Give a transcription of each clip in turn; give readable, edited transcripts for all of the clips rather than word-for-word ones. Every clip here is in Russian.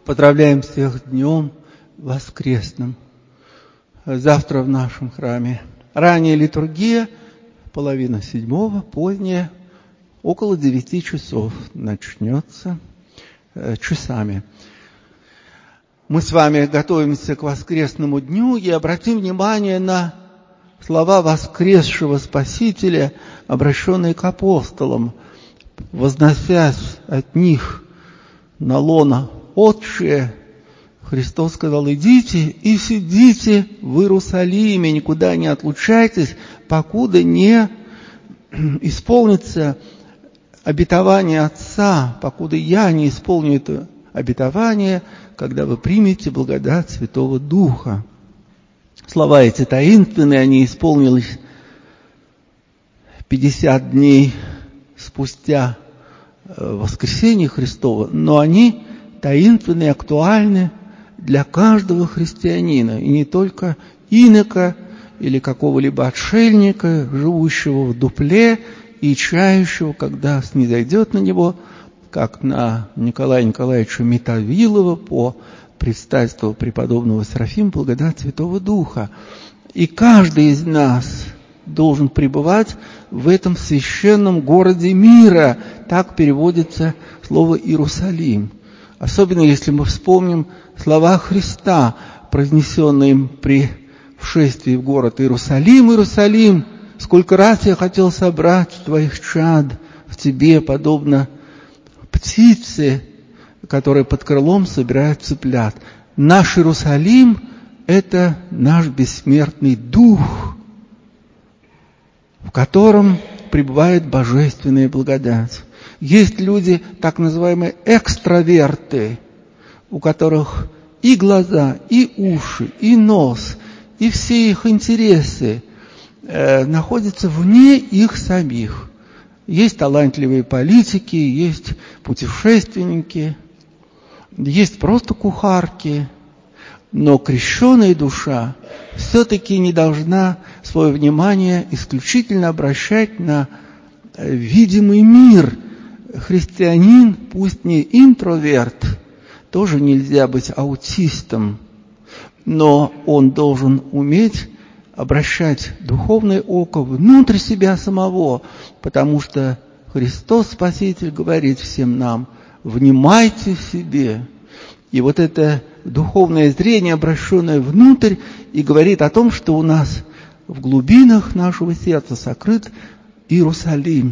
Поздравляем всех Днем Воскресным. Завтра в нашем храме ранняя литургия, 6:30, поздняя, около 9 часов начнется часами. Мы с вами готовимся к воскресному дню и обратим внимание на слова воскресшего Спасителя, обращенные к апостолам, возносясь от них на лоно Отче. Христос сказал: идите и сидите в Иерусалиме, никуда не отлучайтесь, покуда не исполнится обетование Отца, покуда я не исполню это обетование, когда вы примете благодать Святого Духа. Слова эти таинственные, они исполнились 50 дней спустя воскресения Христова, но они таинственны и актуальны для каждого христианина, и не только инока или какого-либо отшельника, живущего в дупле и чающего, когда снизойдет на него, как на Николая Николаевича Мотовилова по предстательству преподобного Серафима, благодать Святого Духа. И каждый из нас должен пребывать в этом священном городе мира. Так переводится слово Иерусалим. Особенно если мы вспомним слова Христа, произнесенные им при вшествии в город Иерусалим. Иерусалим, сколько раз я хотел собрать твоих чад в тебе, подобно птице, которая под крылом собирает цыплят. Наш Иерусалим – это наш бессмертный дух, в котором пребывает божественная благодать. Есть люди, так называемые экстраверты, у которых и глаза, и уши, и нос, и все их интересы находятся вне их самих. Есть талантливые политики, есть путешественники, есть просто кухарки, но крещеная душа все-таки не должна свое внимание исключительно обращать на видимый мир. Христианин, пусть не интроверт, тоже нельзя быть аутистом, но он должен уметь обращать духовное око внутрь себя самого, потому что Христос Спаситель говорит всем нам: внимайте в себе. И вот это духовное зрение, обращенное внутрь, и говорит о том, что у нас в глубинах нашего сердца сокрыт Иерусалим.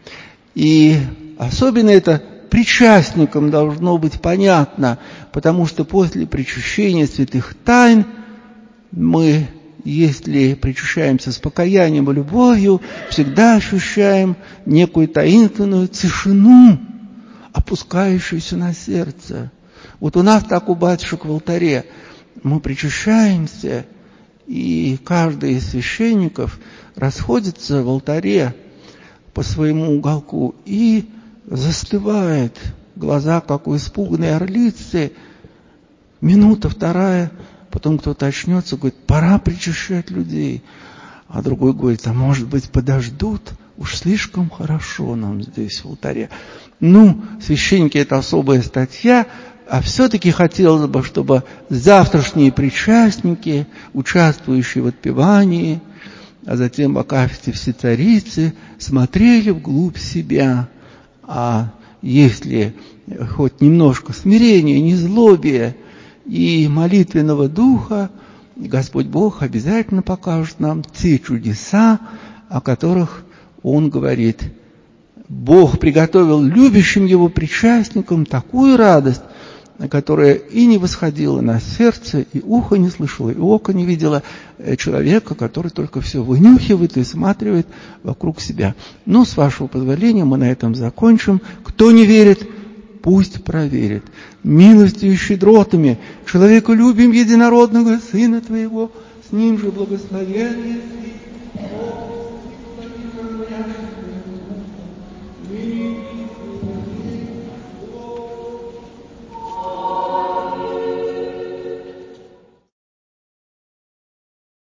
И особенно это причастникам должно быть понятно, потому что после причащения святых тайн мы, если причащаемся с покаянием и любовью, всегда ощущаем некую таинственную тишину, опускающуюся на сердце. Вот у нас так у батюшек в алтаре. Мы причащаемся, и каждый из священников расходится в алтаре по своему уголку и застывает, глаза, как у испуганной орлицы. Минута, вторая, потом кто-то очнется, говорит: пора причащать людей. А другой говорит: а может быть подождут? Уж слишком хорошо нам здесь в алтаре. Священники – это особая статья, а все-таки хотелось бы, чтобы завтрашние причастники, участвующие в отпевании, а затем в акафисте Всецарицы, смотрели вглубь себя. А если хоть немножко смирения, незлобия и молитвенного духа, Господь Бог обязательно покажет нам те чудеса, о которых Он говорит. Бог приготовил любящим Его причастникам такую радость, которая и не восходила на сердце, и ухо не слышало, и око не видело человека, который только все вынюхивает и осматривает вокруг себя. С вашего позволения мы на этом закончим. Кто не верит, пусть проверит. Милостью и щедротами человеколюбием единородного Сына Твоего, с Ним же благословение